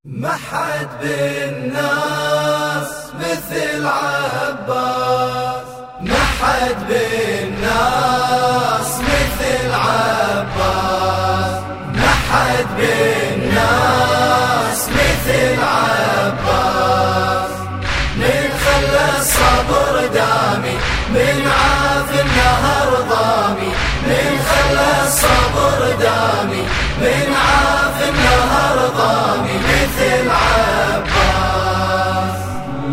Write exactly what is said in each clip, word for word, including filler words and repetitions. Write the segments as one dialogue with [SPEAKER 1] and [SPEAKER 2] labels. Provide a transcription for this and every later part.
[SPEAKER 1] ما حد بالناس مثل عباس، ما حد بالناس مثل عباس، ما حد بالناس مثل عباس. من خلى الصبر دامي، من عاف النهر ضامي، من خلى الصبر دامي، من عاف النهر ضامي مثل عباس.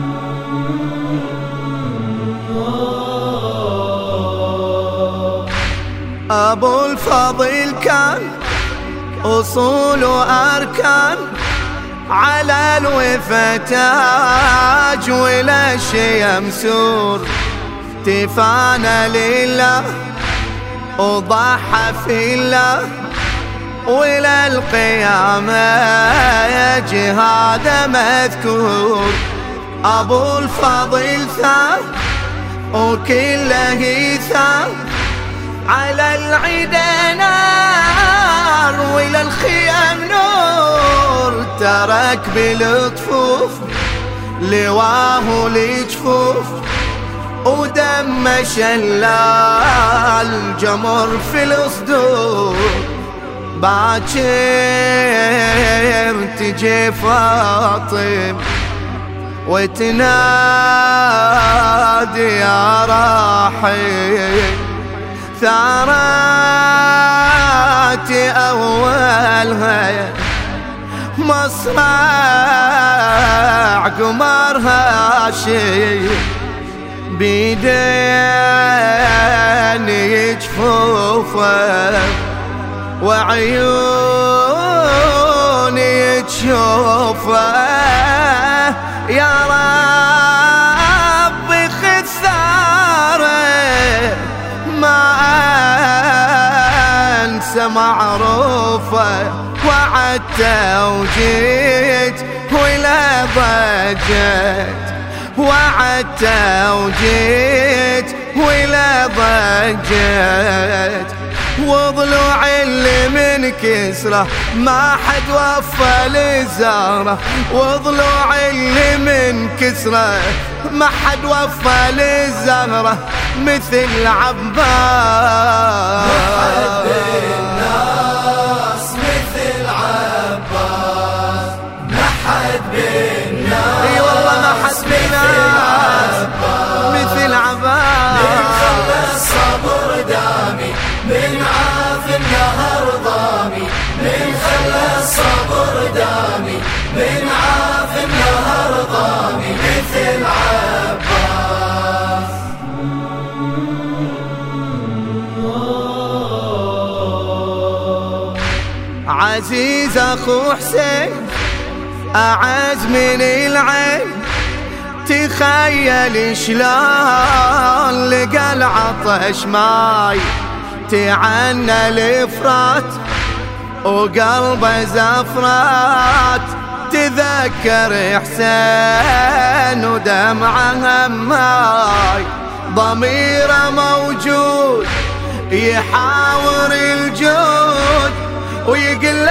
[SPEAKER 2] أبو الفضيل كان أصول وأركان، على الوفا تاج ولا شي مسور، تفانى لله وضحى في الله، ولا القيامة جهاد مذكور. أبو الفضيل ثار وكله ثار، على العدا نار ولا الخيام نور، ترك بلطفوف لواه لجفوف، ودم شلال جمر في الصدور. باكر تجي فاطم وتنادي يا راحل، ثاراتي أولها مصرع قمرها شي، بيديني جفوفه وعيوني تشوفه. يا ربي خذ ثاره ما انسى معروفه، وعدت وجيت ولا ضجت، وعدت وجيت ولا ضجت. وضلوع اللي من كسره ما حد وفى لزاره، وضلوع اللي من كسره ما حد وفى لزاره مثل عباس.
[SPEAKER 1] ما حد بالناس مثل عباس، ما حد بالناس،
[SPEAKER 2] اي والله ما حد بالناس مثل عباس.
[SPEAKER 1] من خلى الصبر دامي، من عاف النهر ضامي، من خلى الصبر دامي، من عاف النهر ضامي مثل عباس.
[SPEAKER 2] عزيز اخو حسين اعز من العين، تخيل شلون لقى العطش ماي، تعنى الافرات وقلبه زفرات، تذكر حسين ودمعه هماي، ضميره موجود يحاور الجود، ويقل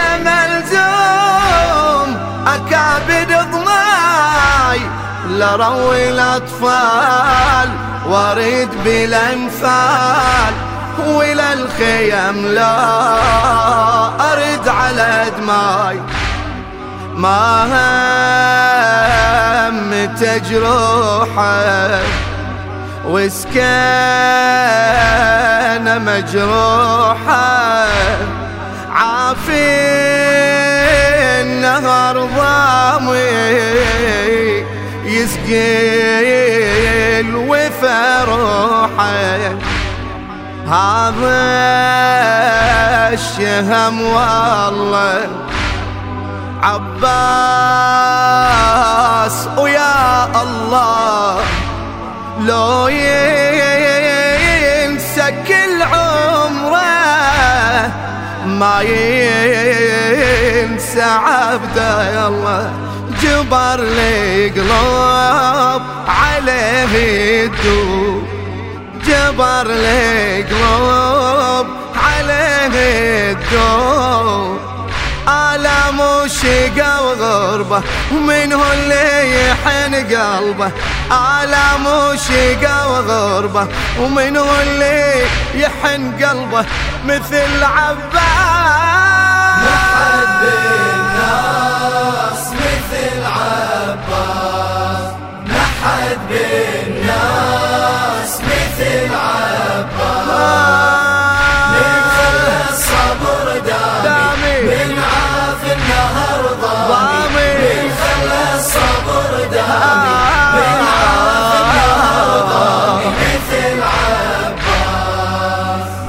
[SPEAKER 2] ملزوم اكابد ضماي، لروي الاطفال وارد بالانفال، ولا الخيم لا أرد على دماي. ما هم تجروحه وسكانه مجروحه، عافي النهر ضامي يسقي الوفا روحه. هذا الشهم والله عباس، ويا الله لو ينسى كل عمره ما ينسى عبده. يلا جبر لي قلوب عليه يدوب، جبر لي قلوب عليه الدور. آلام وشقا وغربة ومنه اللي يحن قلبه. آلام وشقا وغربة ومنه اللي يحن قلبه مثل عباس.
[SPEAKER 1] نحد بالناس مثل عباس، نحد بالناس مثل عباس. من خلى الصبر دامي من عاف النهر ضامي، من خلى الصبر دامي من عاف النهر ضامي مثل عباس.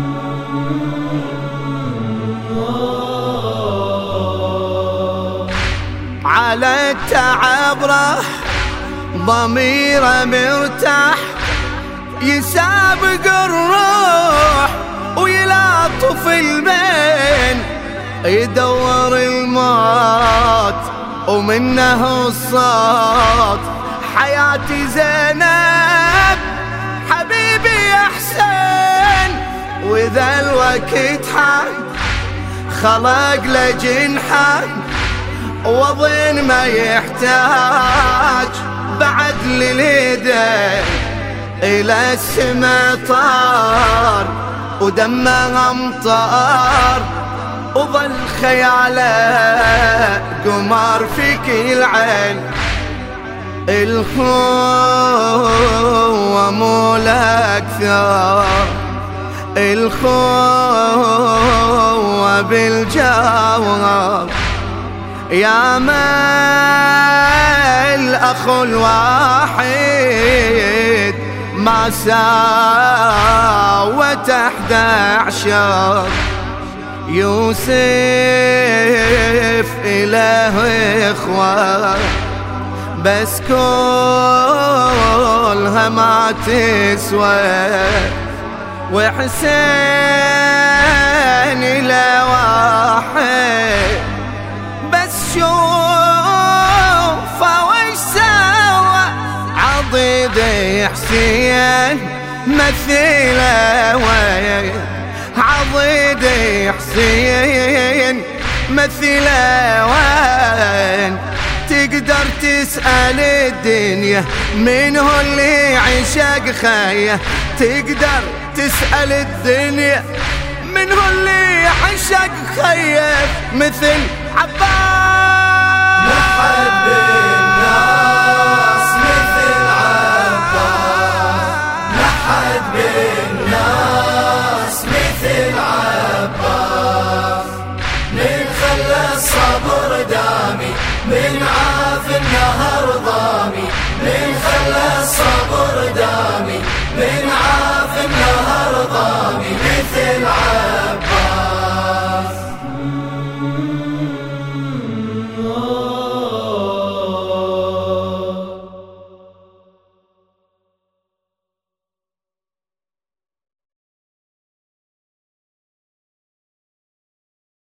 [SPEAKER 2] على التعب راح ضميره مرتاح، يسابق الروح ويلاطف البين، يدور الموت ومنه الصوت. حياتي زينب حبيبي يا حسين، وإذا الوقت حان خلق لجنحان، وظن ما يحتاج بعد لليدين. إلى السما طار ودمه أمطار، وظل خياله قمر في كل عين. الخوة مو الأكثر، الخوة بالجوهر. يا ما الأخ الواحد ما ساوت أحد عشر. يوسف إله إخوة بس كلها ما تسوى، وحسين إلى واحد بس شوفه وش سوى. عضيد حسين مثيله وين، عضيد حسين مثيله وين. تقدر تسأل الدنيا منه اللي عشق خيه، تقدر تسأل الدنيا منه اللي عشق خيه مثل عباس.
[SPEAKER 1] نحد بالناس مثل عباس، نحد بالناس مثل عباس. من خلى الصبر دامي من عاف النهر ضامي، من خلى الصبر دامي من